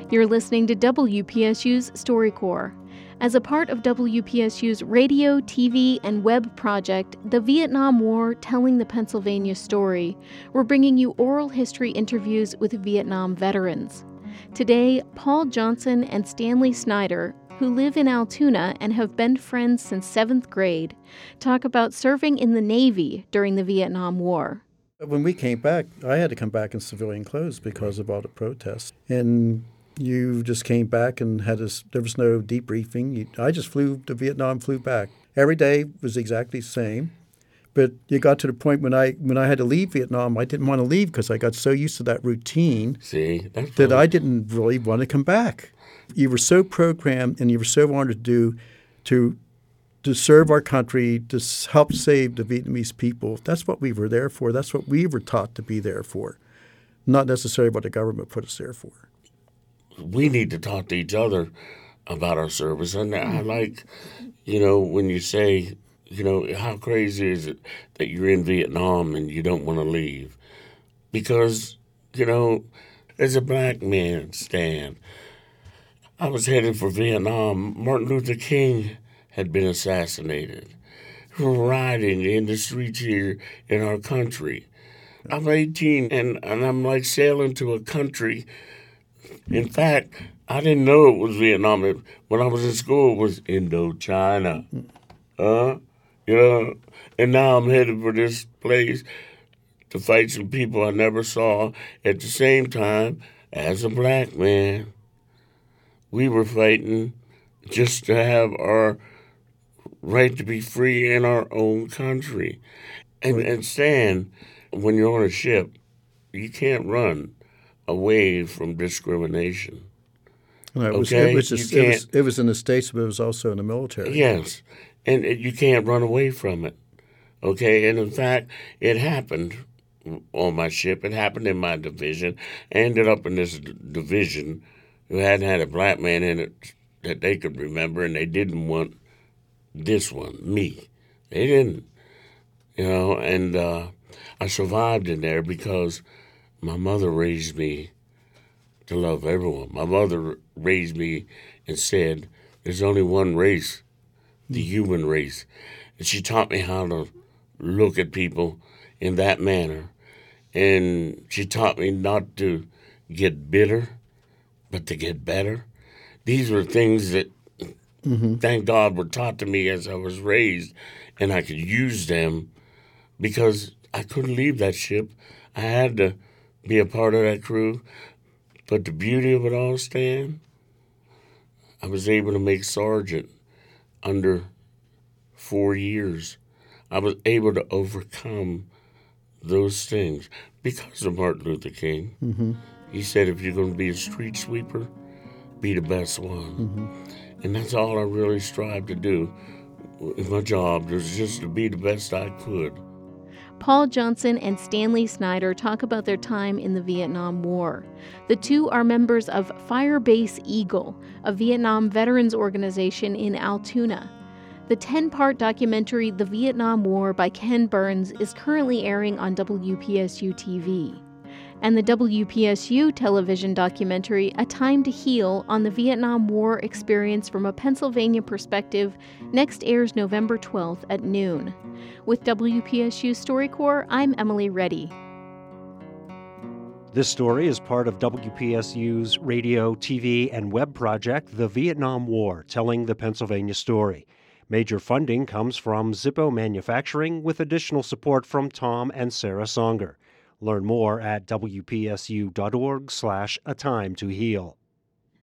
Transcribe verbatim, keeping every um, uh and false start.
You're listening to W P S U's StoryCorps. As a part of W P S U's radio, T V, and web project, The Vietnam War Telling the Pennsylvania Story, we're bringing you oral history interviews with Vietnam veterans. Today, Paul Johnson and Stanley Snyder, who live in Altoona and have been friends since seventh grade, talk about serving in the Navy during the Vietnam War. When we came back, I had to come back in civilian clothes because of all the protests. And you just came back and had this, there was no debriefing. You, I just flew to Vietnam, flew back. Every day was exactly the same. But you got to the point when I when I had to leave Vietnam, I didn't want to leave because I got so used to that routine See, that's that funny. I didn't really want to come back. You were so programmed and you were so wanted to do to to serve our country, to help save the Vietnamese people. That's what we were there for. That's what we were taught to be there for, not necessarily what the government put us there for. We need to talk to each other about our service. And I like, you know, when you say, you know, how crazy is it that you're in Vietnam and you don't want to leave? Because, you know, as a black man, Stan, I was headed for Vietnam. Martin Luther King had been assassinated. We were riding in the streets here in our country. I'm eighteen, and, and I'm like sailing to a country. In fact, I didn't know it was Vietnam. When I was in school, it was Indochina. Huh? You know? And now I'm headed for this place to fight some people I never saw. At the same time, as a black man, we were fighting just to have our right to be free in our own country. And, and Stan, when you're on a ship, you can't run away from discrimination. No, it, was, Okay? it, was just, You it, was, can't- it was in the States, but it was also in the military. Yes, and it- you can't run away from it, okay? And in fact, it happened on my ship. It happened in my division. I ended up in this d- division who hadn't had a black man in it that they could remember, and they didn't want this one, me. They didn't, you know, and uh, I survived in there because my mother raised me to love everyone. My mother raised me and said, there's only one race, the human race. And she taught me how to look at people in that manner. And she taught me not to get bitter, but to get better. These were things that, Mm-hmm. thank God, were taught to me as I was raised, and I could use them because I couldn't leave that ship. I had to be a part of that crew. But the beauty of it all, Stan, I was able to make sergeant under four years. I was able to overcome those things because of Martin Luther King. Mm-hmm. He said, if you're going to be a street sweeper, be the best one. Mm-hmm. And that's all I really strive to do in my job, was just to be the best I could. Paul Johnson and Stanley Snyder talk about their time in the Vietnam War. The two are members of Firebase Eagle, a Vietnam veterans organization in Altoona. The ten-part documentary The Vietnam War by Ken Burns is currently airing on W P S U T V. And the W P S U television documentary A Time to Heal on the Vietnam War experience from a Pennsylvania perspective next airs November twelfth at noon. With W P S U StoryCorps, I'm Emily Reddy. This story is part of W P S U's radio, T V, and web project, The Vietnam War, Telling the Pennsylvania Story. Major funding comes from Zippo Manufacturing with additional support from Tom and Sarah Songer. Learn more at W P S U dot org slash A Time to Heal.